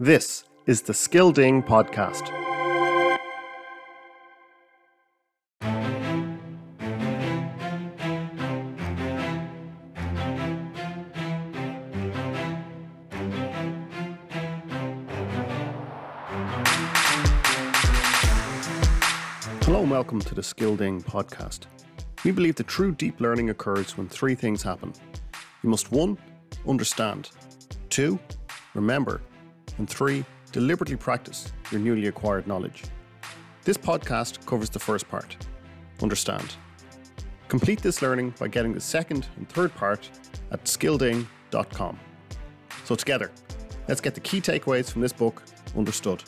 This is the Skilding Podcast. Hello and welcome to the Skilding Podcast. We believe that true deep learning occurs when three things happen. You must 1. Understand, 2. Remember, and 3. Deliberately practice your newly acquired knowledge. This podcast covers the first part, understand. Complete this learning by getting the second and third part at skilding.com. So together, let's get the key takeaways from this book understood.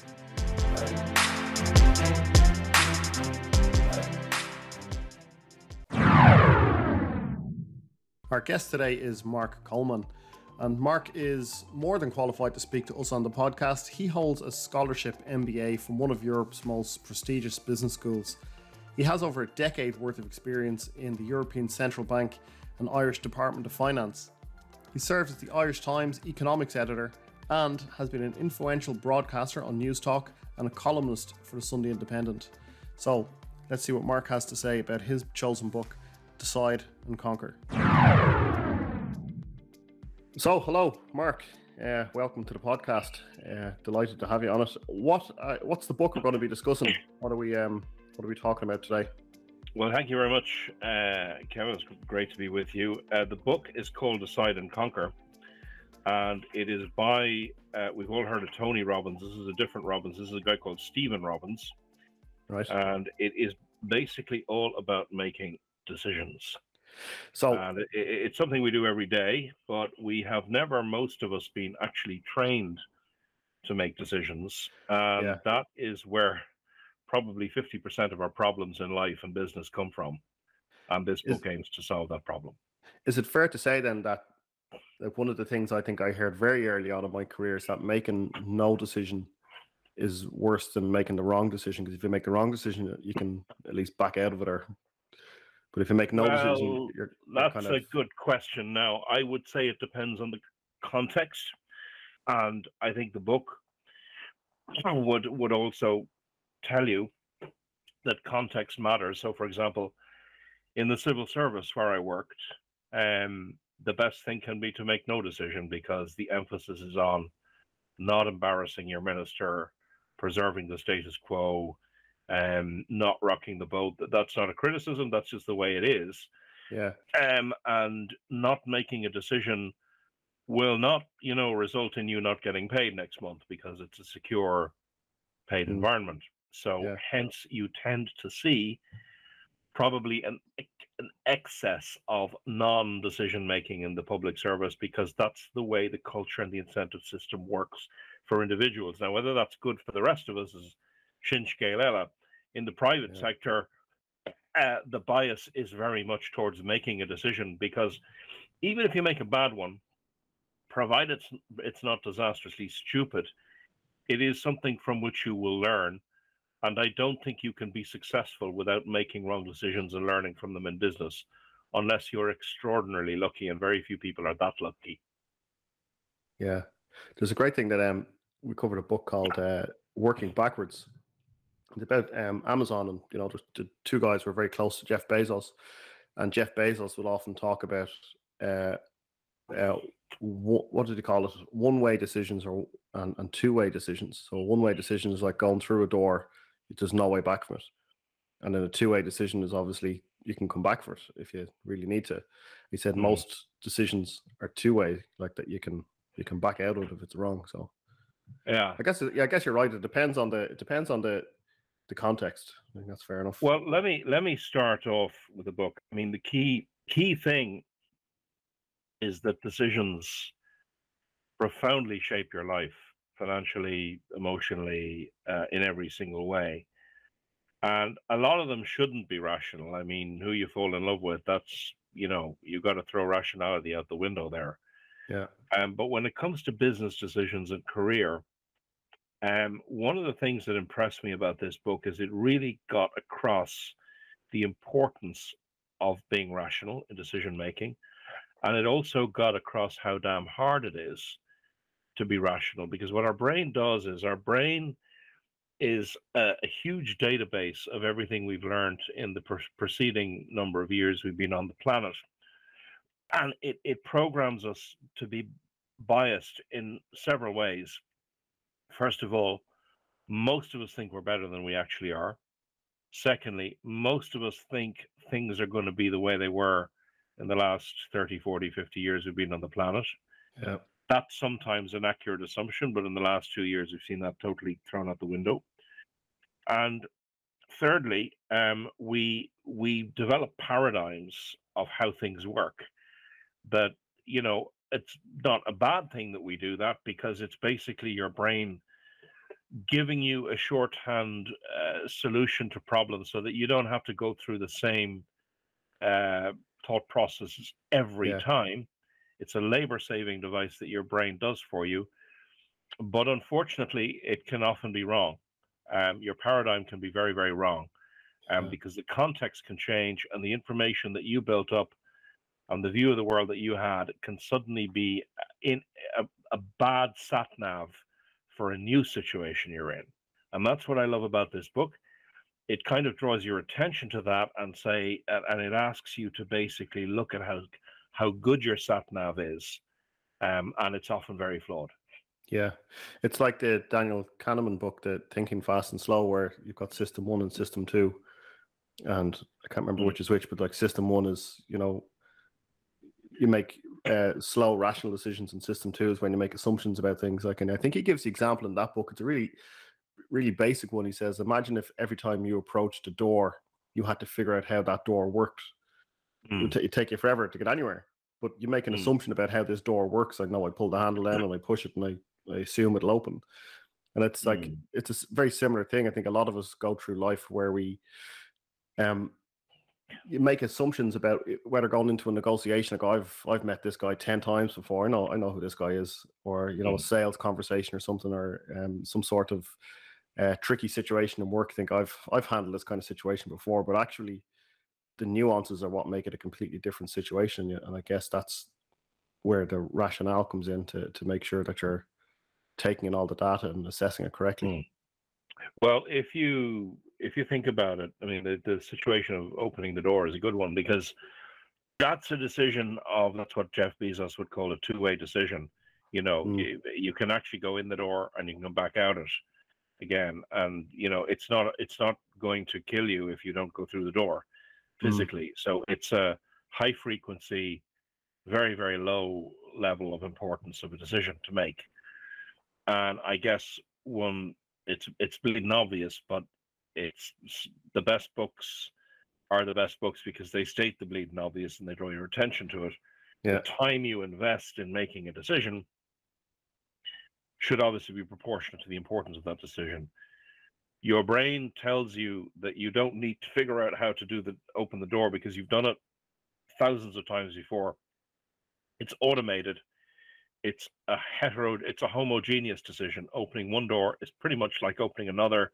Our guest today is Mark Coleman, and Mark is more than qualified to speak to us on the podcast. He holds a scholarship MBA from one of Europe's most prestigious business schools. He has over a decade worth of experience in the European Central Bank and Irish Department of Finance. He serves as the Irish Times economics editor and has been an influential broadcaster on News Talk and a columnist for the Sunday Independent. So let's see what Mark has to say about his chosen book, Decide and Conquer. So, hello, Mark. Welcome to the podcast. Delighted to have you on it. What's the book we're going to be discussing? What are we talking about today? Well, thank you very much, Kevin. It's great to be with you. The book is called Decide and Conquer, and it is by, we've all heard of Tony Robbins. This is a different Robbins. This is a guy called Stephen Robbins. Right. And it is basically all about making decisions. So and it's something we do every day, but we have never, most of us, been actually trained to make decisions. And that is where probably 50% of our problems in life and business come from. And this book aims to solve that problem. Is it fair to say then that one of the things I think I heard very early on in my career is that making no decision is worse than making the wrong decision? Because if you make the wrong decision, you can at least back out of it. But if you make no decision, that's a good question. Now, I would say it depends on the context. And I think the book would also tell you that context matters. So, for example, in the civil service where I worked, the best thing can be to make no decision because the emphasis is on not embarrassing your minister, preserving the status quo, not rocking the boat. That's not a criticism, that's just the way it is. And not making a decision will not, result in you not getting paid next month because it's a secure paid environment. So hence you tend to see probably an excess of non-decision making in the public service because that's the way the culture and the incentive system works for individuals. Now, whether that's good for the rest of us is Shin Scéile. In the private sector, the bias is very much towards making a decision because even if you make a bad one, provided it's not disastrously stupid, it is something from which you will learn. And I don't think you can be successful without making wrong decisions and learning from them in business, unless you're extraordinarily lucky, and very few people are that lucky. Yeah. There's a great thing that we covered a book called Working Backwards. It's about Amazon, and the two guys were very close to Jeff Bezos, and Jeff Bezos would often talk about what did he call it? One-way decisions and two-way decisions. So a one-way decision is like going through a door; there's no way back from it, and then a two-way decision is obviously you can come back for it if you really need to. He said most decisions are two-way, like that you can back out of it if it's wrong. So I guess you're right. It depends on the context. I think that's fair enough. Well, let me start off with the book. I mean, the key thing is that decisions profoundly shape your life financially, emotionally, in every single way. And a lot of them shouldn't be rational. I mean, who you fall in love with, that's, you've got to throw rationality out the window there. Yeah. But when it comes to business decisions and career, one of the things that impressed me about this book is it really got across the importance of being rational in decision making. And it also got across how damn hard it is to be rational, because what our brain does is our brain is a huge database of everything we've learned in the preceding number of years we've been on the planet. And it programs us to be biased in several ways. First of all, most of us think we're better than we actually are. Secondly, most of us think things are going to be the way they were in the last 30, 40, 50 years we've been on the planet. Yeah. That's sometimes an accurate assumption, but in the last 2 years, we've seen that totally thrown out the window. And thirdly, we develop paradigms of how things work. That, it's not a bad thing that we do that, because it's basically your brain giving you a shorthand solution to problems, so that you don't have to go through the same thought processes every time. It's a labor-saving device that your brain does for you, but unfortunately, it can often be wrong. Your paradigm can be very, very wrong, because the context can change, and the information that you built up and the view of the world that you had can suddenly be in a bad sat nav for a new situation you're in. And that's what I love about this book. It kind of draws your attention to that and it asks you to basically look at how good your sat nav is, and it's often very flawed. Yeah, it's like the Daniel Kahneman book, the Thinking Fast and Slow, where you've got System 1 and System 2, and I can't remember which is which, but like System 1 is, you make slow, rational decisions, and System 2 is when you make assumptions about things. Like, and I think he gives the example in that book. It's a really, really basic one. He says, imagine if every time you approached a door, you had to figure out how that door worked. It would take you forever to get anywhere. But you make an assumption about how this door works. I know I pull the handle down and I push it, and I assume it'll open. And it's like, it's a very similar thing. I think a lot of us go through life where we you make assumptions about whether going into a negotiation, like I've met this guy 10 times before. I know who this guy is, or a sales conversation or something, or some sort of tricky situation in work. I think I've handled this kind of situation before, but actually the nuances are what make it a completely different situation. And I guess that's where the rationale comes in, to make sure that you're taking in all the data and assessing it correctly. Well, if you think about it, I mean, the situation of opening the door is a good one, because that's a decision that's what Jeff Bezos would call a two-way decision. You can actually go in the door and you can come back out it again, and it's not going to kill you if you don't go through the door physically. So it's a high frequency, very, very low level of importance of a decision to make. And I guess it's bleeding obvious, but it's the best books are the best books because they state the bleeding obvious and they draw your attention to it. The time you invest in making a decision should obviously be proportionate to the importance of that decision. Your brain tells you that you don't need to figure out how to open the door, because you've done it thousands of times before. It's automated. It's a homogeneous decision. Opening one door is pretty much like opening another.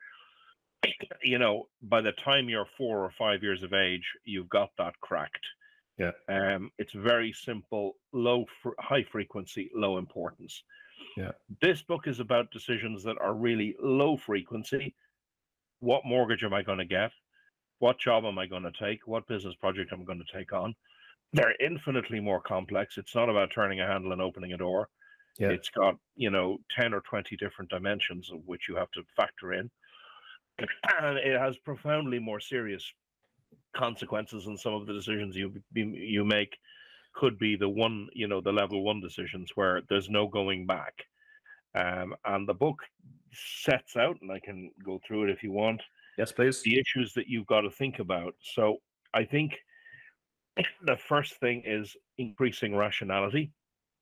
By the time you're 4 or 5 years of age, you've got that cracked. Yeah. It's very simple, high frequency, low importance. Yeah. This book is about decisions that are really low frequency. What mortgage am I going to get? What job am I going to take? What business project am I going to take on? They're infinitely more complex. It's not about turning a handle and opening a door. Yeah. It's got 10 or 20 different dimensions of which you have to factor in. And it has profoundly more serious consequences than some of the decisions you make could be the level 1 decisions where there's no going back. And the book sets out, and I can go through it if you want. Yes, please. The issues that you've got to think about. So I think the first thing is increasing rationality.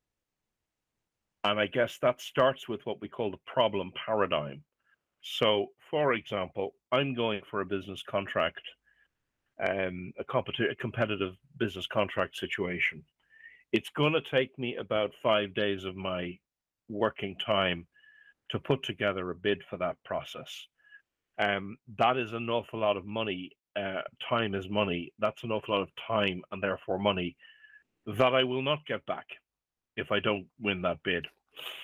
And I guess that starts with what we call the problem paradigm. So, for example, I'm going for a business contract, a competitive business contract situation. It's going to take me about 5 days of my working time to put together a bid for that process. That is an awful lot of money. Time is money. That's an awful lot of time and therefore money that I will not get back if I don't win that bid.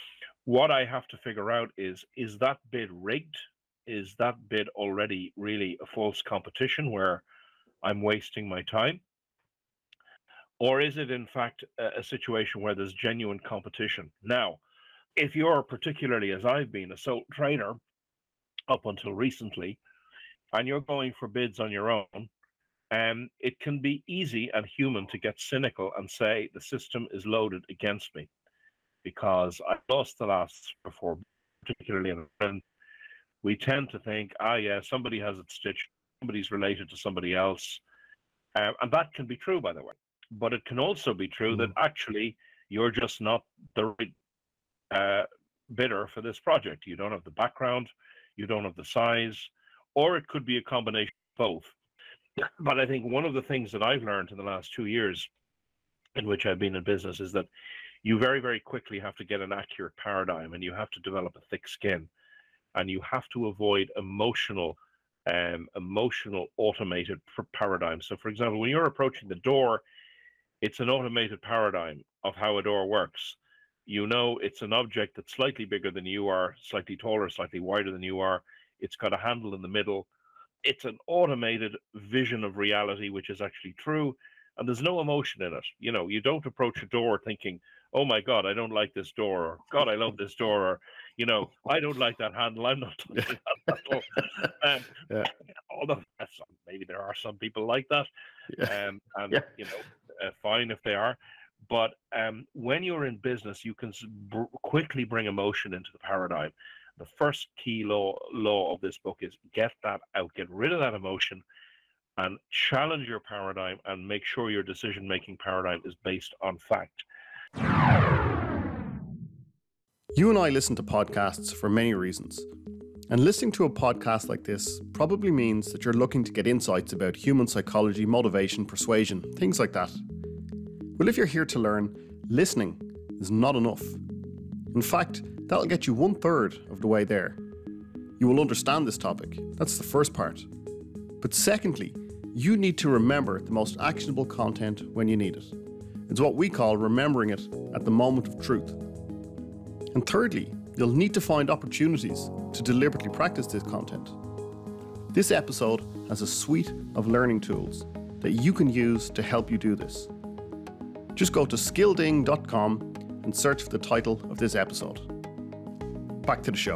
What I have to figure out is that bid rigged? Is that bid already really a false competition where I'm wasting my time? Or is it in fact a situation where there's genuine competition? Now, if you're particularly, as I've been, a sole trader up until recently, and you're going for bids on your own, it can be easy and human to get cynical and say the system is loaded against me because I lost the last before, particularly in Ireland. We tend to think, yeah, somebody has it stitched, somebody's related to somebody else. And that can be true, by the way. But it can also be true that actually you're just not the right bidder for this project. You don't have the background, you don't have the size, or it could be a combination of both. But I think one of the things that I've learned in the last 2 years in which I've been in business is that you very, very quickly have to get an accurate paradigm, and you have to develop a thick skin, and you have to avoid emotional automated paradigms. So, for example, when you're approaching the door, it's an automated paradigm of how a door works. You know, it's an object that's slightly bigger than you are, slightly taller, slightly wider than you are. It's got a handle in the middle. It's an automated vision of reality, which is actually true. And there's no emotion in it. You know, you don't approach a door thinking, oh my God, I don't like this door, or God, I love this door, or, you know, I don't like that handle, I'm not touching that handle. Yeah. Although maybe there are some people like that, and you know, fine if they are. But when you're in business, you can quickly bring emotion into the paradigm. The first key law of this book is get that out, get rid of that emotion, and challenge your paradigm, and make sure your decision-making paradigm is based on fact. You and I listen to podcasts for many reasons. And listening to a podcast like this probably means that you're looking to get insights about human psychology, motivation, persuasion, things like that. Well, if you're here to learn, listening is not enough. In fact, that'll get you 1/3 of the way there. You will understand this topic. That's the first part. But secondly, you need to remember the most actionable content when you need it. It's what we call remembering it at the moment of truth. And thirdly, you'll need to find opportunities to deliberately practice this content. This episode has a suite of learning tools that you can use to help you do this. Just go to skillding.com and search for the title of this episode. Back to the show.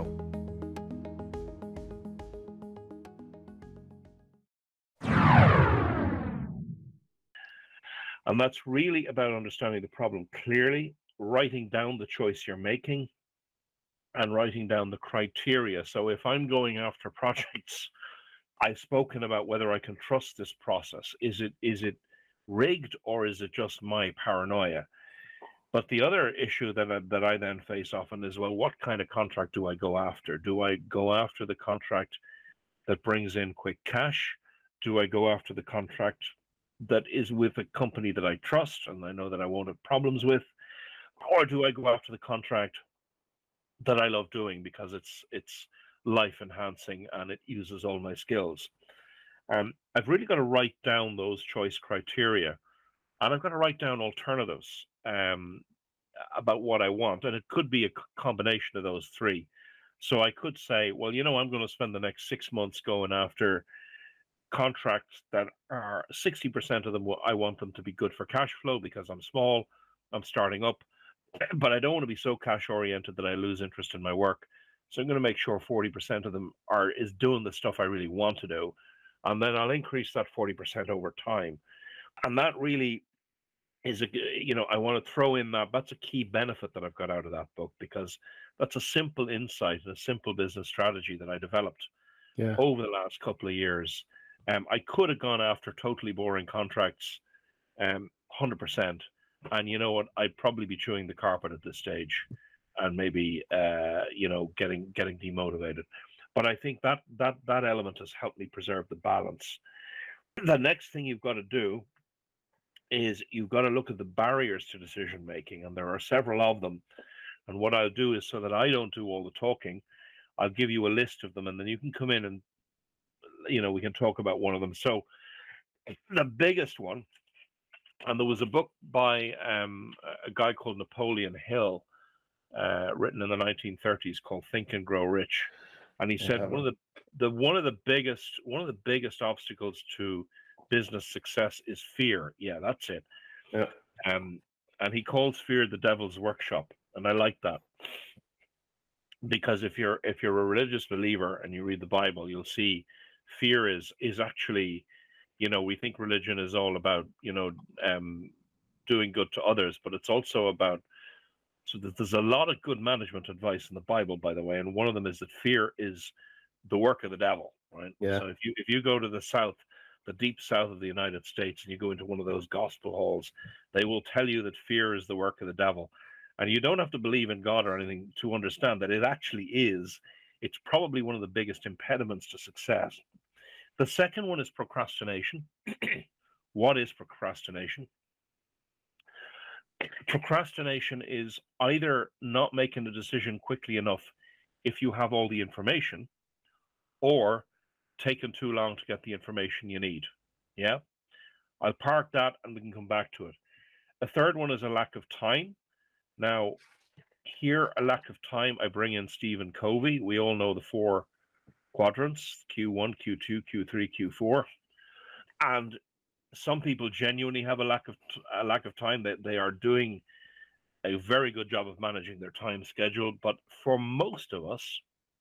And that's really about understanding the problem clearly, writing down the choice you're making, and writing down the criteria. So if I'm going after projects, I've spoken about whether I can trust this process. Is it rigged, or is it just my paranoia? But the other issue that I then face often is, well, what kind of contract do I go after? Do I go after the contract that brings in quick cash? Do I go after the contract that is with a company that I trust and I know that I won't have problems with? Or do I go after the contract that I love doing because it's life enhancing and it uses all my skills? I've really got to write down those choice criteria, and I've got to write down alternatives about what I want, and it could be a combination of those three. So I could say, well, you know, I'm going to spend the next 6 months going after contracts that are 60% of them, I want them to be good for cash flow because I'm small, I'm starting up, but I don't want to be so cash oriented that I lose interest in my work. So I'm going to make sure 40% of them is doing the stuff I really want to do, and then I'll increase that 40% over time. And that really is I want to throw in that's a key benefit that I've got out of that book, because that's a simple insight and a simple business strategy that I developed over the last couple of years. I could have gone after totally boring contracts, 100%, and you know what? I'd probably be chewing the carpet at this stage, and maybe getting demotivated. But I think that element has helped me preserve the balance. The next thing you've got to do is you've got to look at the barriers to decision making, and there are several of them. And what I'll do is, so that I don't do all the talking, I'll give you a list of them, and then you can come in and we can talk about one of them. So the biggest one, and there was a book by a guy called Napoleon Hill written in the 1930s called Think and Grow Rich, and he said Yeah. one of the biggest obstacles to business success is fear. Yeah, that's it. Yeah. And he calls fear the devil's workshop, and I like that, because if you're a religious believer and you read the Bible, you'll see fear is actually, we think religion is all about doing good to others, but it's also about, so there's a lot of good management advice in the Bible, by the way, and one of them is that fear is the work of the devil, right? Yeah. So if you go to the south, the deep south of the United States, and you go into one of those gospel halls, they will tell you that fear is the work of the devil. And you don't have to believe in God or anything to understand that it actually is. It's probably one of the biggest impediments to success. The second one is procrastination. What is procrastination? Procrastination is either not making a decision quickly enough if you have all the information, or taking too long to get the information you need. Yeah? I'll park that and we can come back to it. A third one is a lack of time. Now, here, a lack of time, I bring in Stephen Covey. We all know the 4 quadrants: Q1, Q2, Q3, Q4. And some people genuinely have a lack of time. That they are doing a very good job of managing their time schedule. But for most of us,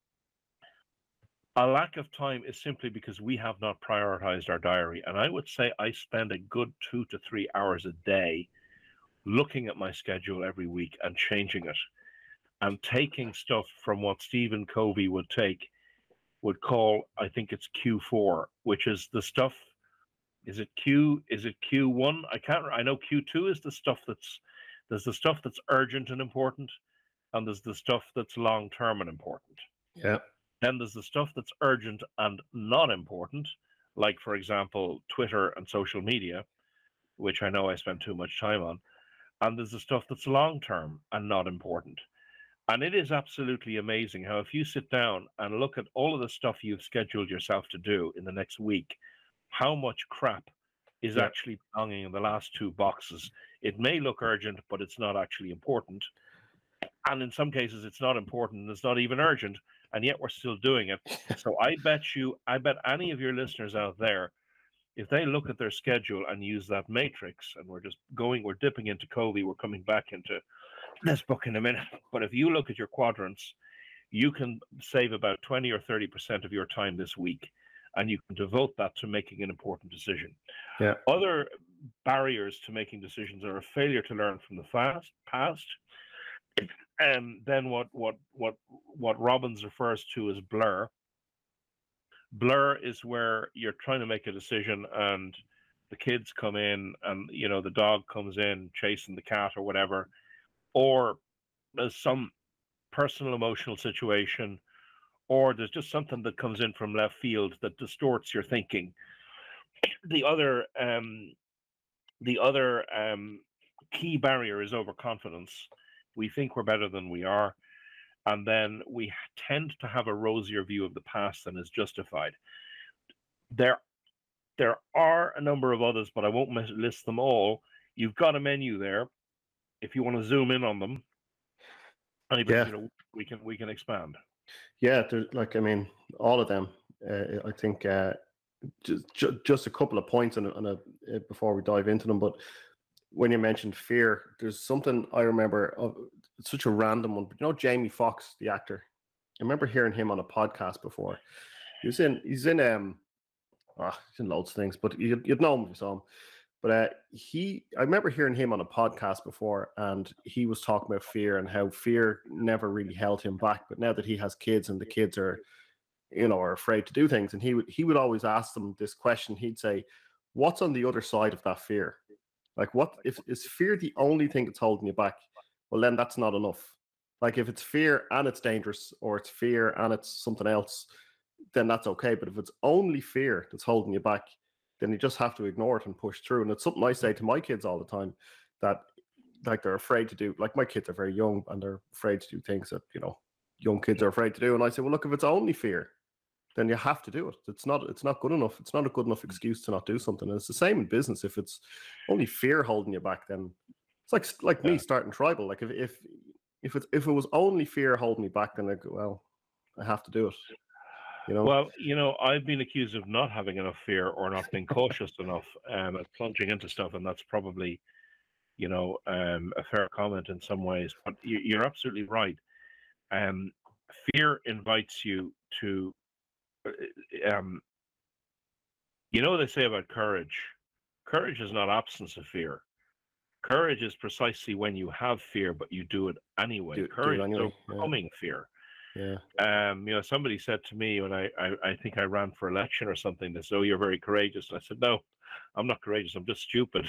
a lack of time is simply because we have not prioritized our diary. And I would say I spend a good 2 to 3 hours a day looking at my schedule every week and changing it, and taking stuff from what Stephen Covey would call, I think it's Q4, which is the stuff. Is it Q1? I know Q2 is there's the stuff that's urgent and important, and there's the stuff that's long term and important. Yeah. Then there's the stuff that's urgent and not important, like, for example, Twitter and social media, which I know I spend too much time on. And there's the stuff that's long term and not important. And it is absolutely amazing how, if you sit down and look at all of the stuff you've scheduled yourself to do in the next week, how much crap is actually belonging in the last 2 boxes. It may look urgent, but it's not actually important. And in some cases, it's not important and it's not even urgent, and yet we're still doing it. So I bet any of your listeners out there, if they look at their schedule and use that matrix, and we're dipping into Covey, we're coming back into this book in a minute. But if you look at your quadrants, you can save about 20 or 30% of your time this week, and you can devote that to making an important decision. Yeah. Other barriers to making decisions are a failure to learn from the past, and then what Robbins refers to as blur. Blur is where you're trying to make a decision and the kids come in, and the dog comes in chasing the cat or whatever, or there's some personal emotional situation, or there's just something that comes in from left field that distorts your thinking. The other key barrier is overconfidence. We think we're better than we are, and then we tend to have a rosier view of the past than is justified. There are a number of others, but I won't list them all. You've got a menu there. If you want to zoom in on them, we can expand. Yeah, all of them. I think just a couple of points before we dive into them. But when you mentioned fear, there's something I remember of. It's such a random one, but Jamie Foxx, the actor. I remember hearing him on a podcast before. He's in loads of things, but you'd know him if you saw him. But I remember hearing him on a podcast before, and he was talking about fear and how fear never really held him back. But now that he has kids, and the kids are afraid to do things, and he would always ask them this question. He'd say, "What's on the other side of that fear? Like, what is fear the only thing that's holding you back? Well, then that's not enough. Like, if it's fear and it's dangerous, or it's fear and it's something else, then that's okay. But if it's only fear that's holding you back, then you just have to ignore it and push through." And it's something I say to my kids all the time, that like they're afraid to do. Like, my kids are very young and they're afraid to do things that young kids are afraid to do. And I say, well, look, if it's only fear, then you have to do it. It's not good enough. It's not a good enough excuse to not do something. And it's the same in business. If it's only fear holding you back, then it's like me starting Tribal. Like, if if it was only fear holding me back, then I go, well, I have to do it. Well, I've been accused of not having enough fear or not being cautious enough at plunging into stuff, and that's probably, a fair comment in some ways. But you're absolutely right. Um, Fear invites you to, um, what they say about courage. Courage is not absence of fear. Courage is precisely when you have fear, but you do it anyway. Do it Courage anyway. is overcoming fear. Yeah. Somebody said to me when I think I ran for election or something, they said, "Oh, you're very courageous." And I said, "No, I'm not courageous. I'm just stupid."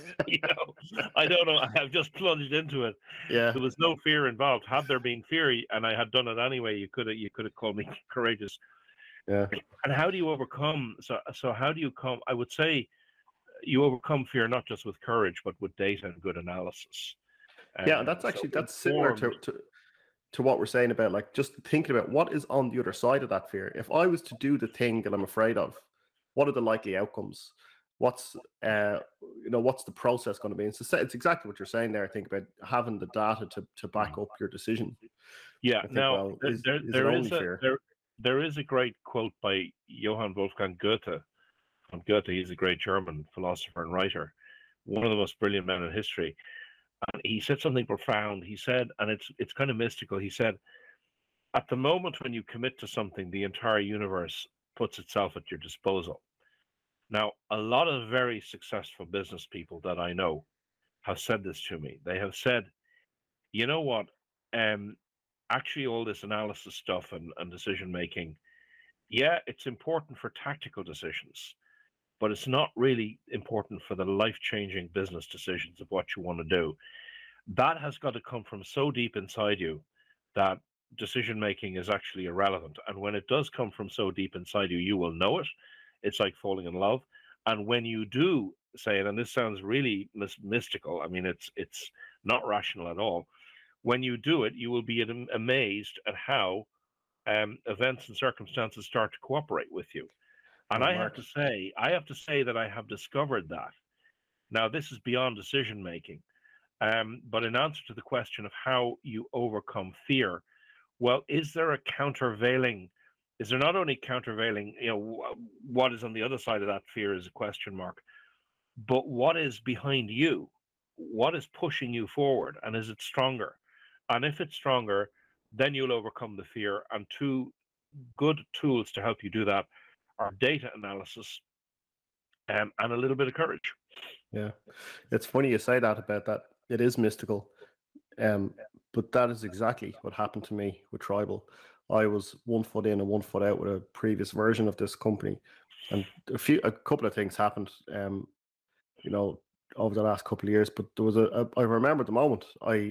I don't know. I have just plunged into it. Yeah. There was no fear involved. Had there been fear, and I had done it anyway, you could have called me courageous. Yeah. And how do you overcome? So how do you come? I would say you overcome fear not just with courage, but with data and good analysis. Yeah, that's similar to what we're saying about like just thinking about what is on the other side of that fear. If I was to do the thing that I'm afraid of, what are the likely outcomes? What's what's the process going to be? And so it's exactly what you're saying there. I think about having the data to back up your decision. Yeah. Think, now well, there is a great quote by Johann Wolfgang Goethe. Von Goethe, he's a great German philosopher and writer, one of the most brilliant men in history. And he said something profound. He said, and it's kind of mystical. He said, at the moment when you commit to something, the entire universe puts itself at your disposal. Now, a lot of very successful business people that I know have said this to me. They have said, you know what? Actually, all this analysis stuff and decision making, yeah, it's important for tactical decisions, but it's not really important for the life-changing business decisions of what you want to do. That has got to come from so deep inside you that decision making is actually irrelevant. And when it does come from so deep inside you, you will know it. It's like falling in love. And when you do say it, and this sounds really mystical, I mean, it's not rational at all. When you do it, you will be amazed at how events and circumstances start to cooperate with you. And I have to say that I have discovered that. Now, this is beyond decision making. But in answer to the question of how you overcome fear, well, is there not only countervailing, what is on the other side of that fear is a question mark, but what is behind you? What is pushing you forward? And is it stronger? And if it's stronger, then you'll overcome the fear. And two good tools to help you do that are data analysis and a little bit of courage. Yeah. It's funny you say that about that. It is mystical. But that is exactly what happened to me with Tribal. I was 1 foot in and 1 foot out with a previous version of this company. And a couple of things happened, over the last couple of years. But there was I remember the moment I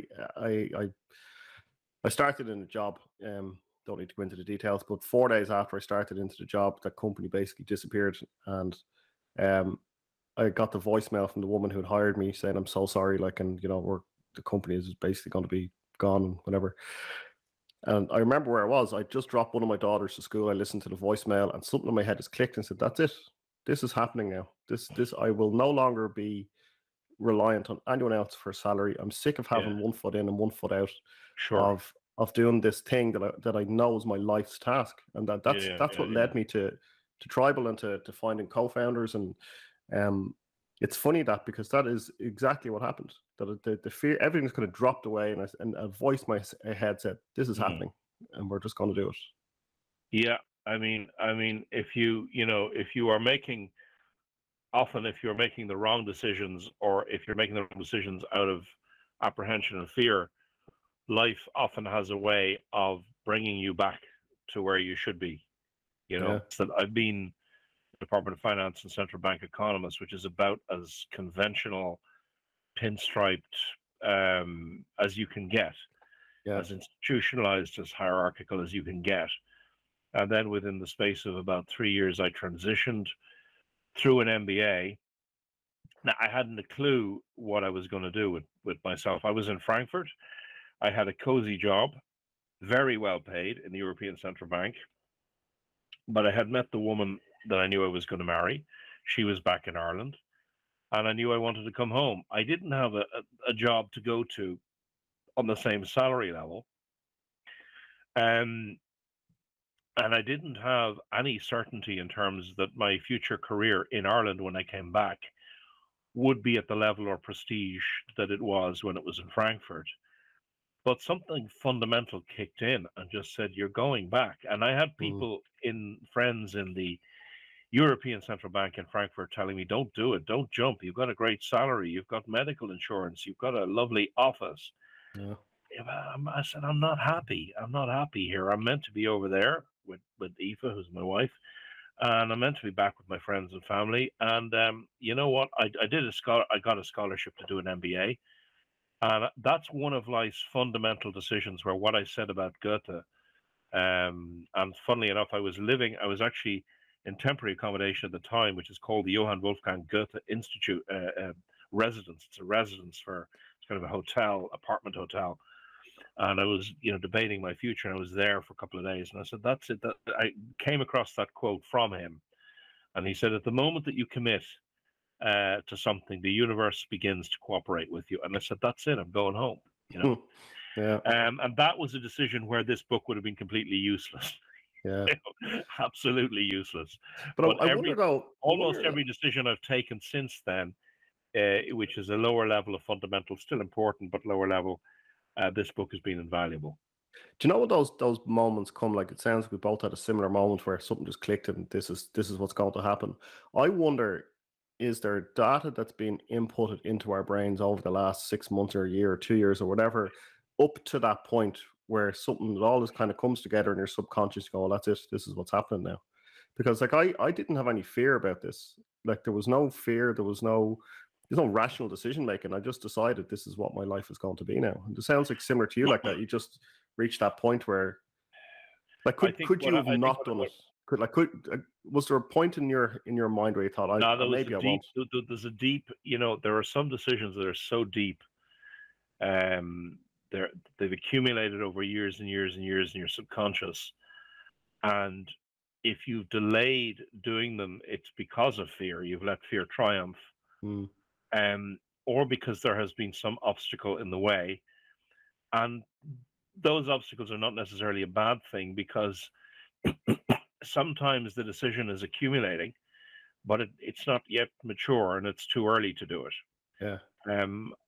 started in a job. Don't need to go into the details, but 4 days after I started into the job, that company basically disappeared. And I got the voicemail from the woman who had hired me saying, "I'm so sorry, the company is basically going to be gone, whatever." And I remember where I was. I just dropped one of my daughters to school. I listened to the voicemail, and something in my head has clicked and said, "That's it. This is happening now. This I will no longer be reliant on anyone else for salary. I'm sick of having 1 foot in and 1 foot out of doing this thing that I know is my life's task." And that's what led me to Tribal and to finding co-founders. And it's funny because that is exactly what happened. That the fear, everything's kind of dropped away, and a voice in my head said, "This is happening, and we're just going to do it." Yeah, I mean, if you're making the wrong decisions, or if you're making the wrong decisions out of apprehension and fear, life often has a way of bringing you back to where you should be. So I've been Department of Finance and central bank economist, which is about as conventional, pinstriped as you can get, as institutionalized, as hierarchical as you can get. And then within the space of about 3 years, I transitioned through an MBA. Now, I hadn't a clue what I was going to do with myself. I was in Frankfurt. I had a cozy job, very well paid in the European Central Bank. But I had met the woman that I knew I was going to marry. She was back in Ireland, and I knew I wanted to come home. I didn't have a job to go to on the same salary level. And I didn't have any certainty in terms that my future career in Ireland when I came back would be at the level or prestige that it was when it was in Frankfurt. But something fundamental kicked in and just said, you're going back. And I had people friends in the European Central Bank in Frankfurt telling me, don't do it, don't jump. You've got a great salary, you've got medical insurance, you've got a lovely office. Yeah. I said, I'm not happy. I'm not happy here. I'm meant to be over there with Aoife, who's my wife, and I'm meant to be back with my friends and family. And you know what? I got a scholarship to do an MBA, and that's one of life's fundamental decisions. Where what I said about Goethe, and funnily enough, I was actually in temporary accommodation at the time, which is called the Johann Wolfgang Goethe Institute residence. It's a residence it's kind of a hotel, apartment hotel. And I was, debating my future, and I was there for a couple of days. And I said, that's it. I came across that quote from him. And he said, at the moment that you commit to something, the universe begins to cooperate with you. And I said, that's it. I'm going home, Yeah. And that was a decision where this book would have been completely useless. Yeah. Absolutely useless. But I wonder though, almost every decision I've taken since then, which is a lower level of fundamental, still important, but lower level, this book has been invaluable. Do you know what those moments come? Like, it sounds like we both had a similar moment where something just clicked and this is what's going to happen. I wonder, is there data that's been inputted into our brains over the last 6 months or a year or 2 years or whatever, up to that point where something all this kind of comes together in your subconscious, go, well, that's it, this is what's happening now? Because like I didn't have any fear about this. Like, there was no fear, there's no rational decision making. I just decided this is what my life is going to be now. And it sounds like similar to you, like that. You just reached that point where, like, could you have not done it? Was there a point in your mind where you thought, maybe I won't? There's a deep, there are some decisions that are so deep, they've accumulated over years and years and years in your subconscious, and if you've delayed doing them, it's because of fear. You've let fear triumph, or because there has been some obstacle in the way, and those obstacles are not necessarily a bad thing, because sometimes the decision is accumulating, but it's not yet mature and it's too early to do it. Yeah.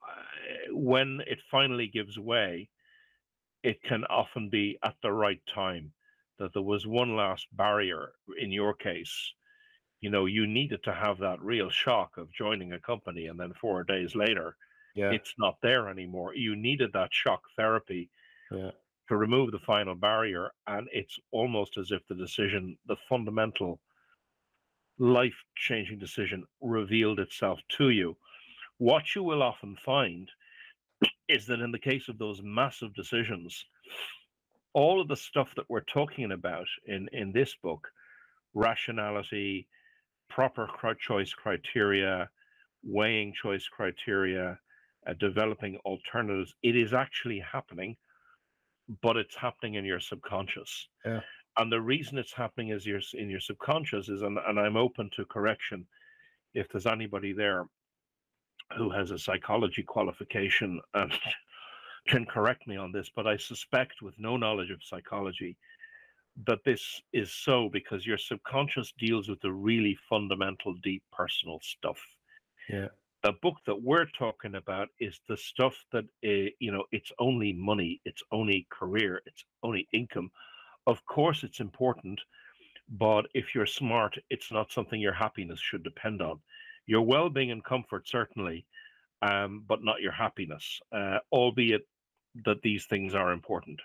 When it finally gives way, it can often be at the right time, that there was one last barrier. In your case, you needed to have that real shock of joining a company, and then 4 days later, it's not there anymore. You needed that shock therapy to remove the final barrier, and it's almost as if the fundamental life-changing decision revealed itself to you. What you will often find is that in the case of those massive decisions, all of the stuff that we're talking about in this book, rationality, proper choice criteria, weighing choice criteria, developing alternatives, it is actually happening, but it's happening in your subconscious. Yeah. And the reason it's happening is in your subconscious is, and I'm open to correction if there's anybody there who has a psychology qualification and can correct me on this, but I suspect, with no knowledge of psychology, that this is so because your subconscious deals with the really fundamental, deep personal stuff. Yeah. The book that we're talking about is the stuff that, it's only money, it's only career, it's only income. Of course, it's important, but if you're smart, it's not something your happiness should depend on. Your well-being and comfort, certainly, but not your happiness, albeit that these things are important.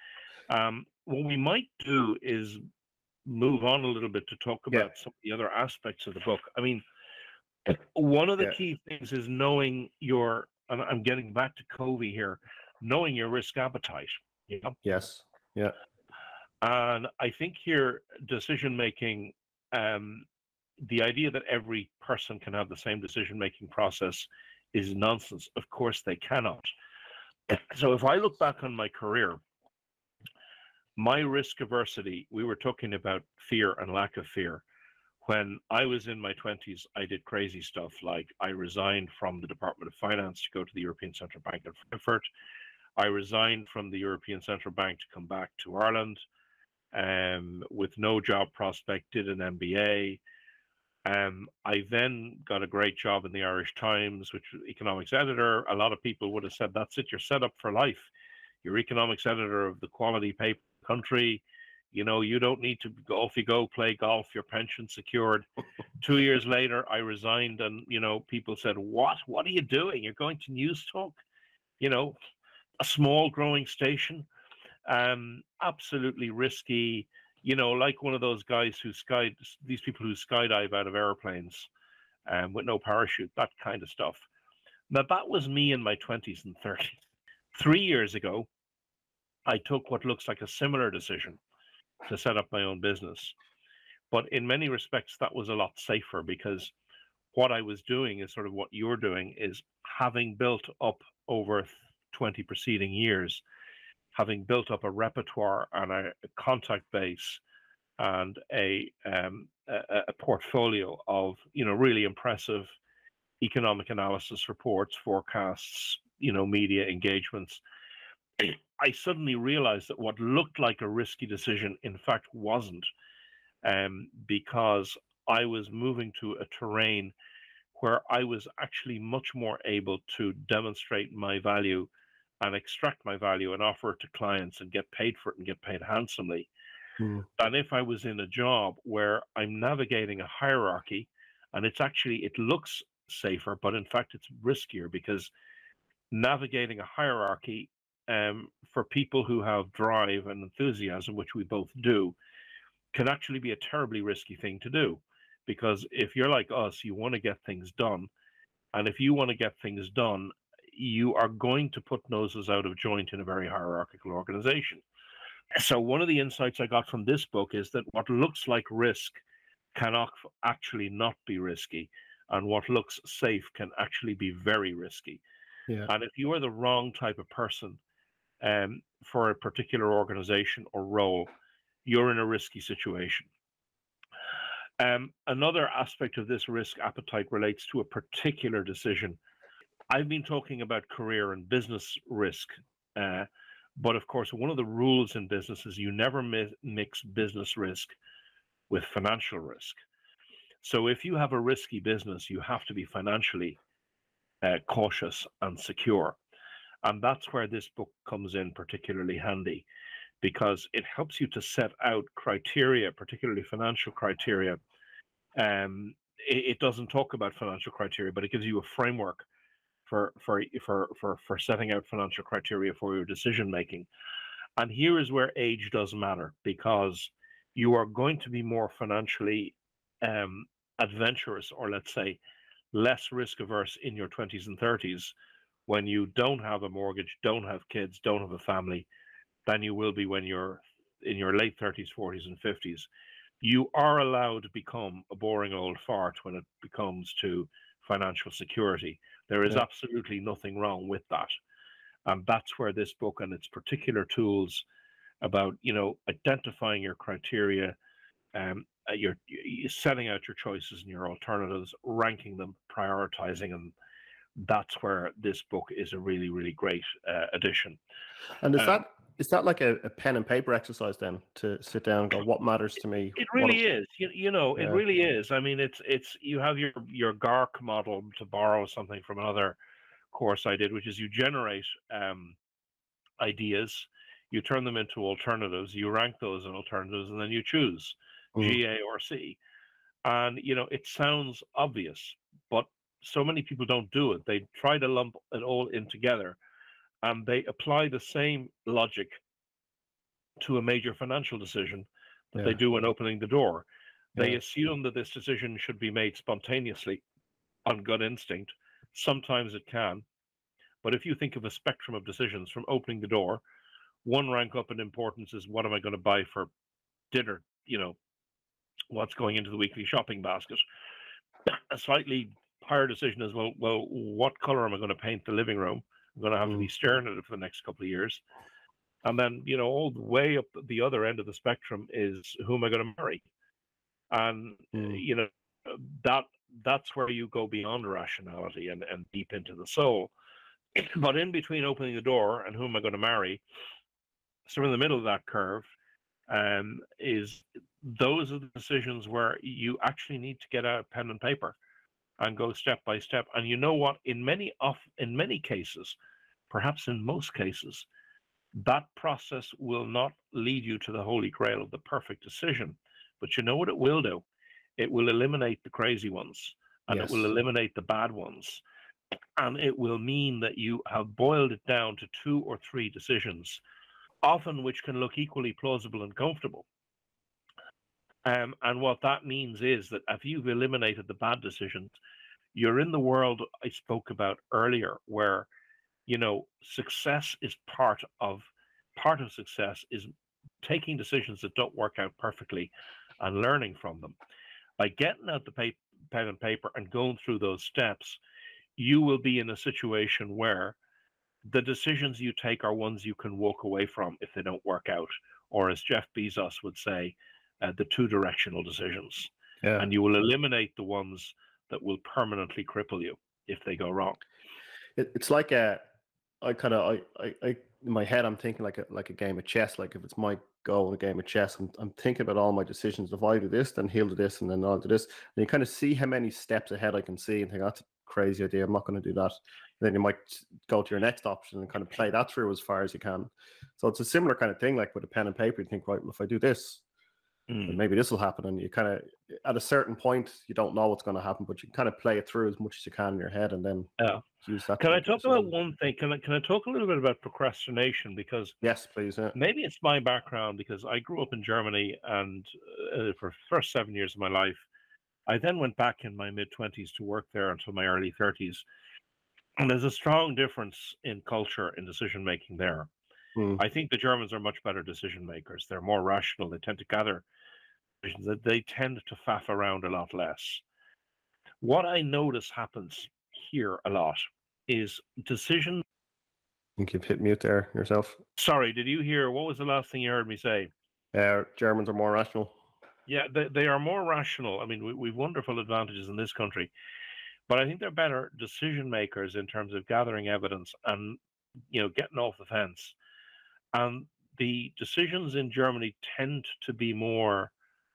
What we might do is move on a little bit to talk about some of the other aspects of the book. I mean, one of the key things is knowing and I'm getting back to Covey here, knowing your risk appetite. Yes. Yeah. And I think here, decision-making, the idea that every person can have the same decision-making process is nonsense. Of course they cannot. So if I look back on my career, my risk aversity, we were talking about fear and lack of fear. When I was in my 20s, I did crazy stuff. Like, I resigned from the Department of Finance to go to the European Central Bank in Frankfurt. I resigned from the European Central Bank to come back to Ireland with no job prospect, did an MBA. I then got a great job in the Irish Times, which was economics editor. A lot of people would have said, that's it, you're set up for life. You're economics editor of the quality paper country. You know, you don't need to go, off you go, play golf, your pension secured. 2 years later, I resigned, and, you know, people said, what are you doing? You're going to News Talk, you know, a small growing station, absolutely risky, you know, like one of those guys these people who skydive out of airplanes with no parachute, that kind of stuff. Now, that was me in my 20s and 30s. 3 years ago, I took what looks like a similar decision to set up my own business. But in many respects, that was a lot safer, because what I was doing is sort of what you're doing, is having built up over 20 preceding years, having built up a repertoire and a contact base and a portfolio of, you know, really impressive economic analysis reports, forecasts, you know, media engagements. I suddenly realized that what looked like a risky decision, in fact, wasn't, because I was moving to a terrain where I was actually much more able to demonstrate my value and extract my value and offer it to clients and get paid for it and get paid handsomely. And if I was in a job where I'm navigating a hierarchy, and it looks safer, but in fact it's riskier, because navigating a hierarchy, for people who have drive and enthusiasm, which we both do, can actually be a terribly risky thing to do. Because if you're like us, you want to get things done. And if you want to get things done, you are going to put noses out of joint in a very hierarchical organization. So one of the insights I got from this book is that what looks like risk cannot actually not be risky, and what looks safe can actually be very risky. Yeah. And if you are the wrong type of person for a particular organization or role, you're in a risky situation. Another aspect of this risk appetite relates to a particular decision. I've been talking about career and business risk, but of course, one of the rules in business is you never mix business risk with financial risk. So if you have a risky business, you have to be financially cautious and secure. And that's where this book comes in particularly handy, because it helps you to set out criteria, particularly financial criteria. It doesn't talk about financial criteria, but it gives you a framework for setting out financial criteria for your decision making. And here is where age does matter, because you are going to be more financially adventurous, or let's say less risk averse in your 20s and 30s, when you don't have a mortgage, don't have kids, don't have a family, than you will be when you're in your late 30s, 40s, and 50s. You are allowed to become a boring old fart when it comes to financial security. There is absolutely nothing wrong with that. And that's where this book and its particular tools about, you know, identifying your criteria, you're setting out your choices and your alternatives, ranking them, prioritizing them. That's where this book is a really, really great addition. And is that like a pen and paper exercise then, to sit down and go, what matters to me? It really is. You know, it really is. I mean, it's you have your GARC model, to borrow something from another course I did, which is you generate ideas, you turn them into alternatives, you rank those in alternatives, and then you choose G, A, or C. And, you know, it sounds obvious, but so many people don't do it. They try to lump it all in together, and they apply the same logic to a major financial decision that they do when opening the door. They assume that this decision should be made spontaneously on gut instinct. Sometimes it can. But if you think of a spectrum of decisions from opening the door, one rank up in importance is, what am I going to buy for dinner? You know, what's going into the weekly shopping basket? A slightly higher decision is, well, what color am I going to paint the living room? I'm going to have to be staring at it for the next couple of years. And then, you know, all the way up the other end of the spectrum is, who am I going to marry? And, you know, that's where you go beyond rationality and deep into the soul. But in between opening the door and who am I going to marry, so in the middle of that curve, is those are the decisions where you actually need to get out pen and paper and go step by step. And you know what? In many cases, perhaps in most cases, that process will not lead you to the holy grail of the perfect decision. But you know what it will do? It will eliminate the crazy ones, and it will Yes. eliminate the bad ones. And it will mean that you have boiled it down to 2 or 3 decisions, often which can look equally plausible and comfortable. And what that means is that if you've eliminated the bad decisions, you're in the world I spoke about earlier, where success is part of success is taking decisions that don't work out perfectly and learning from them. By getting out the pen and paper and going through those steps, you will be in a situation where the decisions you take are ones you can walk away from if they don't work out, or as Jeff Bezos would say, the 2-directional decisions. Yeah. And you will eliminate the ones that will permanently cripple you if they go wrong. It's like I in my head I'm thinking like a game of chess. Like if it's my go in a game of chess, I'm thinking about all my decisions. If I do this, then he'll do this, and then I'll do this. And you kind of see how many steps ahead I can see, and think that's a crazy idea. I'm not going to do that. And then you might go to your next option and kind of play that through as far as you can. So it's a similar kind of thing, like with a pen and paper. You think, right, well, if I do this, then maybe this will happen, and you kind of at a certain point you don't know what's going to happen, but you kind of play it through as much as you can in your head, and then use that. Can I talk about one thing? Can I talk a little bit about procrastination? Because yes, please. Yeah. Maybe it's my background, because I grew up in Germany, and for the first 7 years of my life, I then went back in my mid-20s to work there until my early 30s. And there's a strong difference in culture in decision making there. I think the Germans are much better decision makers. They're more rational. They tend to gather decisions. They tend to faff around a lot less. What I notice happens here a lot is decision. I think you've hit mute there yourself. Sorry, did you hear? What was the last thing you heard me say? Germans are more rational. Yeah, they are more rational. I mean, we've wonderful advantages in this country, but I think they're better decision makers in terms of gathering evidence and getting off the fence. And the decisions in Germany tend to be more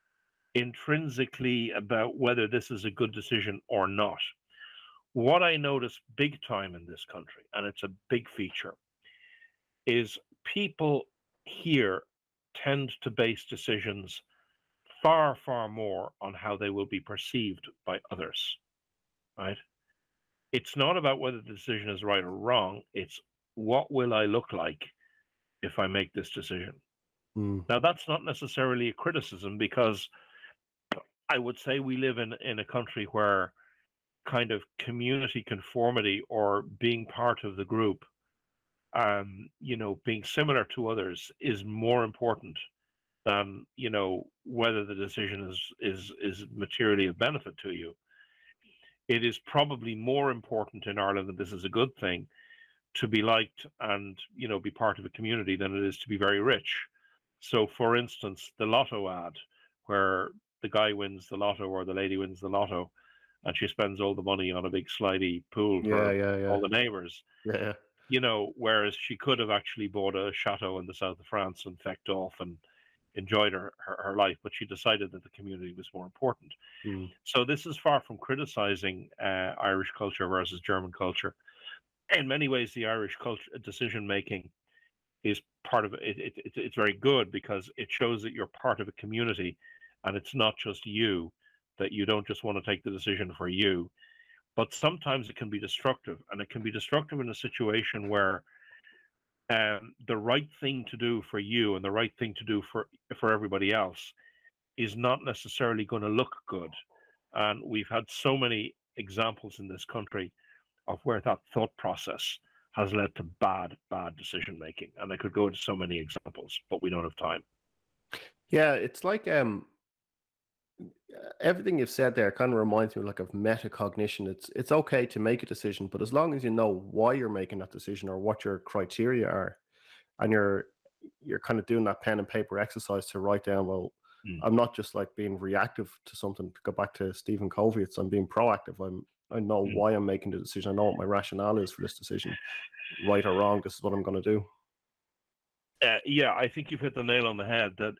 intrinsically about whether this is a good decision or not. What I notice big time in this country, and it's a big feature, is people here tend to base decisions far, far more on how they will be perceived by others, right? It's not about whether the decision is right or wrong. It's what will I look like if I make this decision? Now, that's not necessarily a criticism, because I would say we live in a country where kind of community conformity, or being part of the group, being similar to others, is more important than whether the decision is materially of benefit to you. It is probably more important in Ireland that this is a good thing, to be liked and be part of a community, than it is to be very rich. So, for instance, the lotto ad, where the guy wins the lotto or the lady wins the lotto, and she spends all the money on a big slidey pool for all the neighbors. Yeah. Whereas she could have actually bought a chateau in the south of France and fecked off and enjoyed her life, but she decided that the community was more important. So this is far from criticizing Irish culture versus German culture. In many ways, the Irish culture decision making is part of it. It's very good, because it shows that you're part of a community, and it's not just you, that you don't just want to take the decision for you. But sometimes it can be destructive, and it can be destructive in a situation where the right thing to do for you and the right thing to do for everybody else is not necessarily going to look good. And we've had so many examples in this country of where that thought process has led to bad decision making. And I could go into so many examples, but we don't have time. Yeah, it's like everything you've said there kind of reminds me of metacognition. It's okay to make a decision, but as long as you know why you're making that decision, or what your criteria are, and you're kind of doing that pen and paper exercise to write down, well, I'm not just like being reactive to something. To go back to Stephen Covey, I'm being proactive. I know Mm. why I'm making the decision. I know what my rationale is for this decision. Right or wrong, this is what I'm going to do. Yeah, I think you've hit the nail on the head. That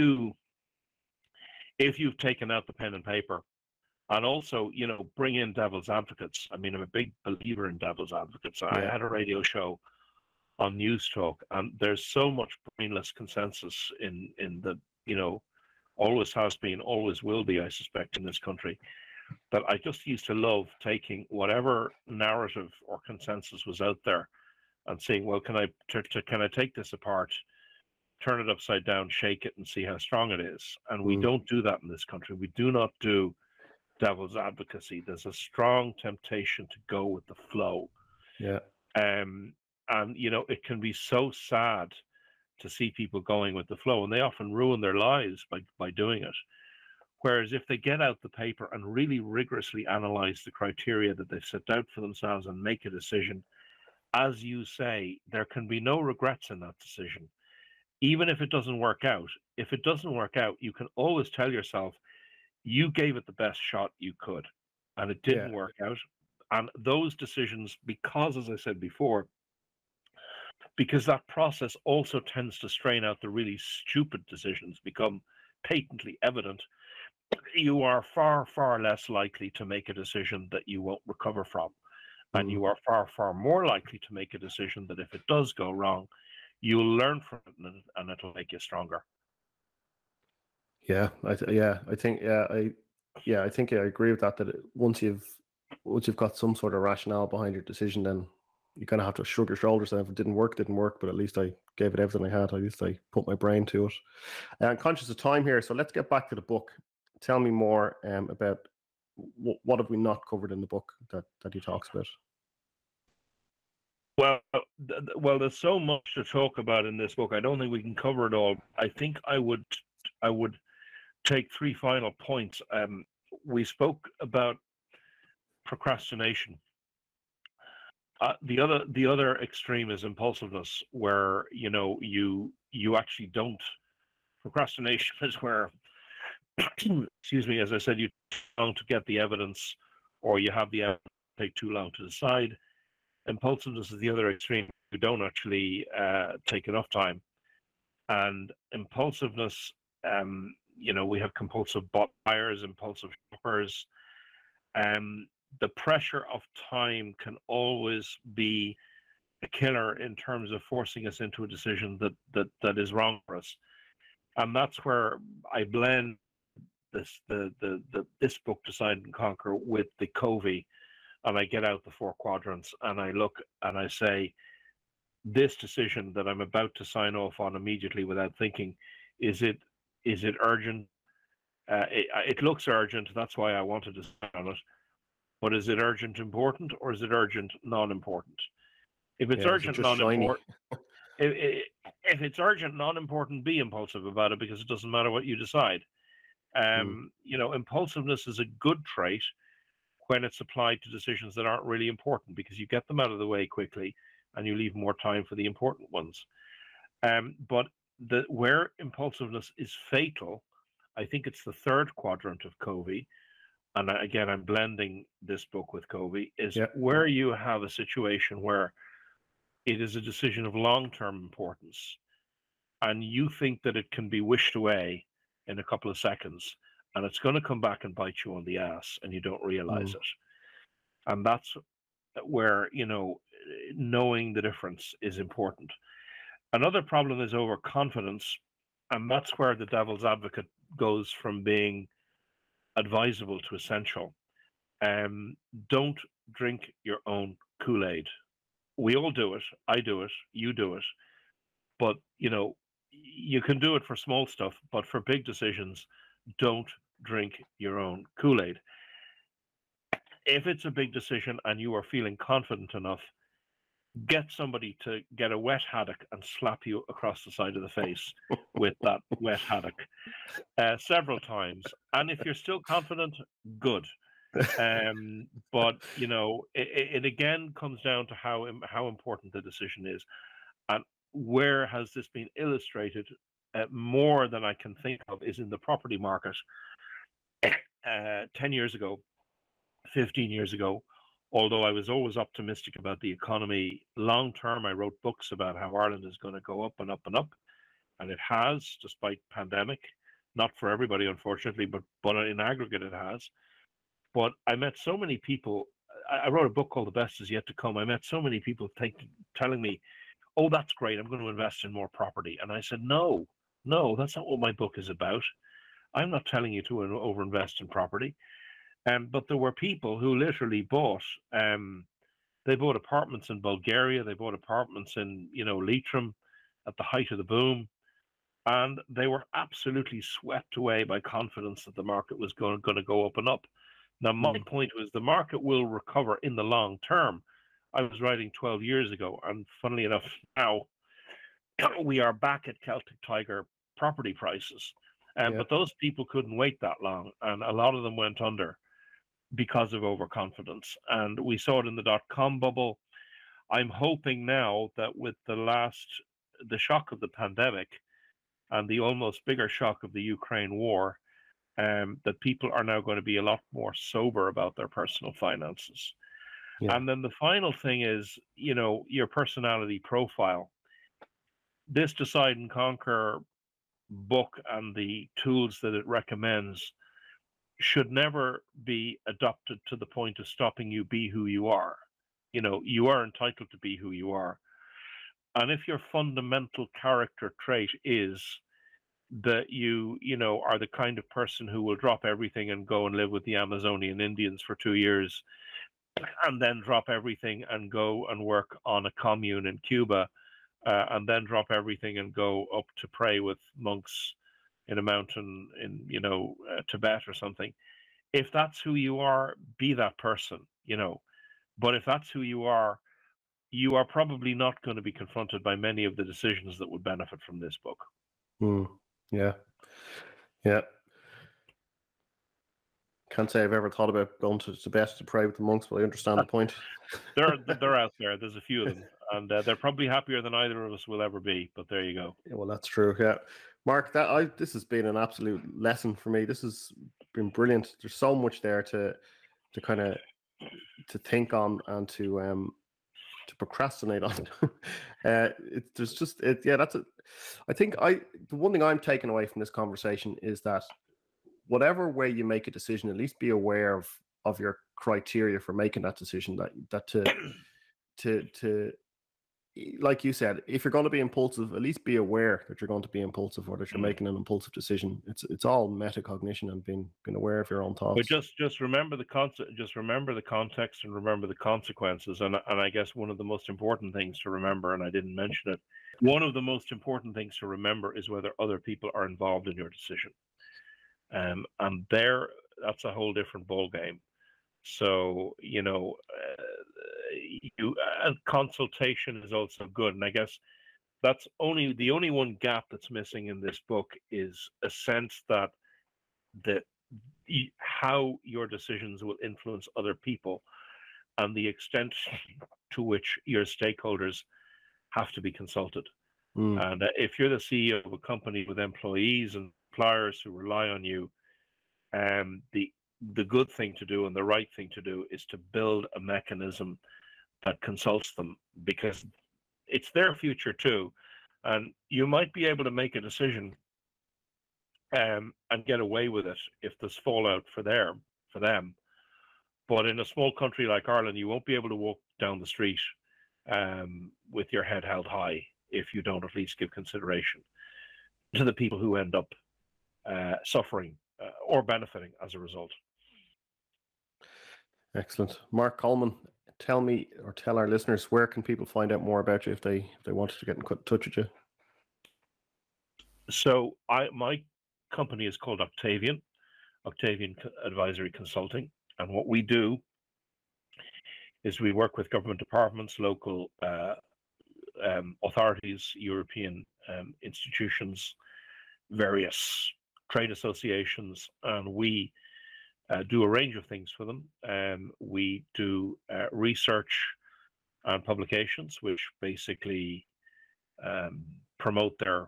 if you've taken out the pen and paper, and also, bring in devil's advocates. I mean, I'm a big believer in devil's advocates. I Yeah. had a radio show on News Talk, and there's so much brainless consensus in the, always has been, always will be, I suspect, in this country, that I just used to love taking whatever narrative or consensus was out there and saying, well, can I take this apart, turn it upside down, shake it, and see how strong it is? And we don't do that in this country. We do not do devil's advocacy. There's a strong temptation to go with the flow. Yeah. And it can be so sad to see people going with the flow, and they often ruin their lives by doing it. Whereas if they get out the paper and really rigorously analyze the criteria that they've set out for themselves and make a decision, as you say, there can be no regrets in that decision. Even if it doesn't work out, you can always tell yourself, you gave it the best shot you could, and it didn't work out. And those decisions, because, as I said before, because that process also tends to strain out the really stupid decisions, become patently evident, you are far, far less likely to make a decision that you won't recover from. And you are far, far more likely to make a decision that if it does go wrong, you'll learn from it and it'll make you stronger. I think I agree with that. That once you've got some sort of rationale behind your decision, then you kind of have to shrug your shoulders. And if it didn't work, but at least I gave it everything I had. At least I put my brain to it. I'm conscious of time here, so let's get back to the book. Tell me more about what have we not covered in the book that he talks about. Well, there's so much to talk about in this book. I don't think we can cover it all. I think I would take three final points. We spoke about procrastination. The other extreme is impulsiveness, where you actually don't. Procrastination is where, excuse me, as I said, you don't get the evidence, or you have the evidence take too long to decide. Impulsiveness is the other extreme. You don't actually take enough time, and impulsiveness. We have compulsive buyers, impulsive shoppers. The pressure of time can always be a killer in terms of forcing us into a decision that is wrong for us. And that's where I blend this book, Decide and Conquer, with the Covey, and I get out the four quadrants and I look and I say, this decision that I'm about to sign off on immediately without thinking, is it urgent? It looks urgent. That's why I wanted to sign on it. But is it urgent important, or is it urgent non-important? If it's urgent non-important, if it's urgent non-important, be impulsive about it, because it doesn't matter what you decide. Impulsiveness is a good trait when it's applied to decisions that aren't really important, because you get them out of the way quickly and you leave more time for the important ones. But where impulsiveness is fatal, I think it's the third quadrant of Covey, and again, I'm blending this book with Covey, is where you have a situation where it is a decision of long-term importance, and you think that it can be wished away in a couple of seconds, and it's going to come back and bite you on the ass, and you don't realize it. And that's where, knowing the difference is important. Another problem is overconfidence, and that's where the devil's advocate goes from being advisable to essential. Don't drink your own Kool-Aid. We all do it. I do it. You do it. But, you can do it for small stuff, but for big decisions, don't drink your own Kool-Aid. If it's a big decision and you are feeling confident enough, get somebody to get a wet haddock and slap you across the side of the face with that wet haddock several times. And if you're still confident, good. But it again comes down to how important the decision is, and where has this been illustrated more than I can think of is in the property market. 10 years ago, 15 years ago. Although I was always optimistic about the economy long term, I wrote books about how Ireland is going to go up and up and up, and it has, despite pandemic. Not for everybody, unfortunately, but in aggregate, it has. But I met so many people. I wrote a book called The Best Is Yet to Come. I met so many people telling me, "Oh, that's great. I'm going to invest in more property." And I said, "No, no, that's not what my book is about. I'm not telling you to overinvest in property." But there were people who literally bought. They bought apartments in Bulgaria. They bought apartments in Leitrim at the height of the boom, and they were absolutely swept away by confidence that the market was going to go up and up. Now, my point was the market will recover in the long term. I was writing 12 years ago, and funnily enough, now we are back at Celtic Tiger property prices. But those people couldn't wait that long, and a lot of them went under because of overconfidence. And we saw it in the dot-com bubble. I'm hoping now that with the shock of the pandemic and the almost bigger shock of the Ukraine war, that people are now going to be a lot more sober about their personal finances. Yeah. And then the final thing is, your personality profile. This Decide and Conquer book and the tools that it recommends should never be adopted to the point of stopping you be who you are. You are entitled to be who you are. And if your fundamental character trait is that you are the kind of person who will drop everything and go and live with the Amazonian Indians for 2 years, and then drop everything and go and work on a commune in Cuba, and then drop everything and go up to pray with monks in a mountain in Tibet or something. If that's who you are, be that person, But if that's who you are probably not going to be confronted by many of the decisions that would benefit from this book. Yeah. Can't say I've ever thought about going to Tibet to pray with the monks, but I understand the point. They're out there. There's a few of them, and they're probably happier than either of us will ever be. But there you go. Yeah, well, that's true. Yeah, Mark, this has been an absolute lesson for me. This has been brilliant. There's so much there to kind of to think on and to procrastinate on. There's just it. Yeah, that's it. I think the one thing I'm taking away from this conversation is that whatever way you make a decision, at least be aware of your criteria for making that decision. That to like you said, if you're going to be impulsive, at least be aware that you're going to be impulsive or that you're making an impulsive decision. It's all metacognition and being aware of your own thoughts. But just remember the concept. Just remember the context and remember the consequences. And I guess one of the most important things to remember, and I didn't mention it, one of the most important things to remember is whether other people are involved in your decision. And that's a whole different ball game. So consultation is also good, and I guess that's the only one gap that's missing in this book is a sense that how your decisions will influence other people, and the extent to which your stakeholders have to be consulted. And if you're the CEO of a company with employees and suppliers who rely on you, the good thing to do and the right thing to do is to build a mechanism that consults them, because it's their future too. And you might be able to make a decision and get away with it if there's fallout for them. But in a small country like Ireland, you won't be able to walk down the street with your head held high if you don't at least give consideration to the people who end up suffering or benefiting as a result. Excellent. Mark Coleman, tell me or tell our listeners, where can people find out more about you if they wanted to get in touch with you? So my company is called Octavian Advisory Consulting, and what we do is we work with government departments, local authorities, European institutions, various trade associations, and we do a range of things for them. We do research and publications, which basically promote their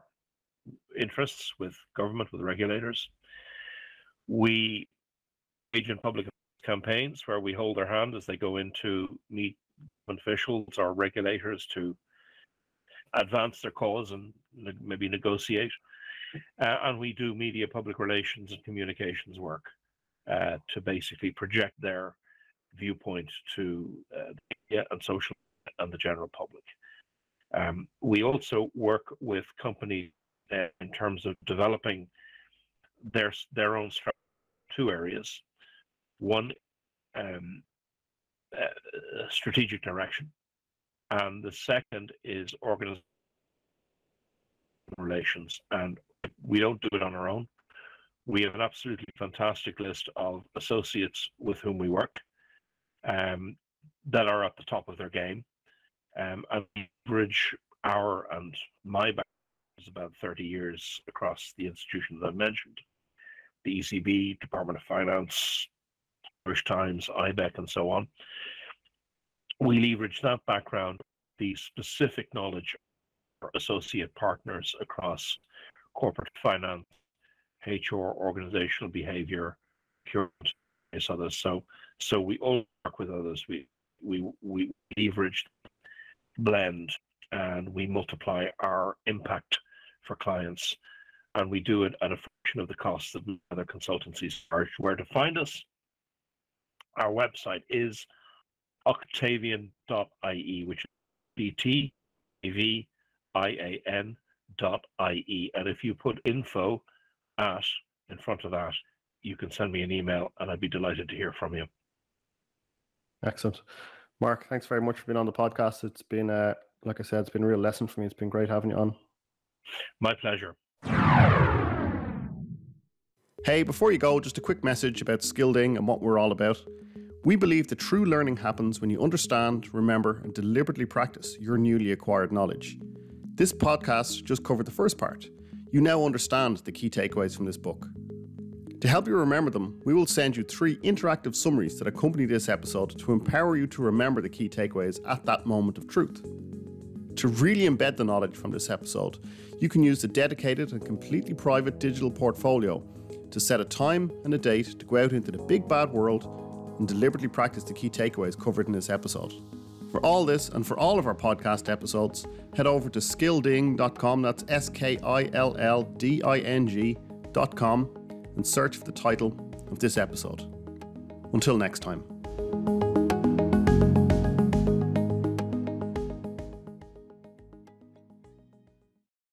interests with government, with regulators. We engage in public campaigns where we hold their hand as they go in to meet officials or regulators to advance their cause and maybe negotiate. And we do media, public relations, and communications work to basically project their viewpoint to the media and social and the general public. We also work with companies in terms of developing their own strategy in 2 areas. One, strategic direction, and the second is organizational relations. And we don't do it on our own. We have an absolutely fantastic list of associates with whom we work that are at the top of their game. And we bridge our and my background is about 30 years across the institutions I've mentioned, the ECB, Department of Finance, Irish Times, IBEC, and so on. We leverage that background, the specific knowledge of our associate partners across corporate finance, HR, organizational behavior, procurement, and others. So we all work with others. We leverage, blend, and we multiply our impact for clients, and we do it at a fraction of the cost that other consultancies charge. Where to find us? Our website is octavian.ie, which is octavian.ie, and if you put info at in front of that, you can send me an email, and I'd be delighted to hear from you. Excellent. Mark, thanks very much for being on the podcast. It's been, like I said, it's been a real lesson for me. It's been great having you on. My pleasure. Hey, before you go, just a quick message about Skilding and what we're all about. We believe that true learning happens when you understand, remember, and deliberately practice your newly acquired knowledge. This podcast just covered the first part. You now understand the key takeaways from this book. To help you remember them, we will send you 3 interactive summaries that accompany this episode to empower you to remember the key takeaways at that moment of truth. To really embed the knowledge from this episode, you can use the dedicated and completely private digital portfolio to set a time and a date to go out into the big bad world and deliberately practice the key takeaways covered in this episode. For all this and for all of our podcast episodes, head over to skilding.com, that's skillding.com, and search for the title of this episode. Until next time.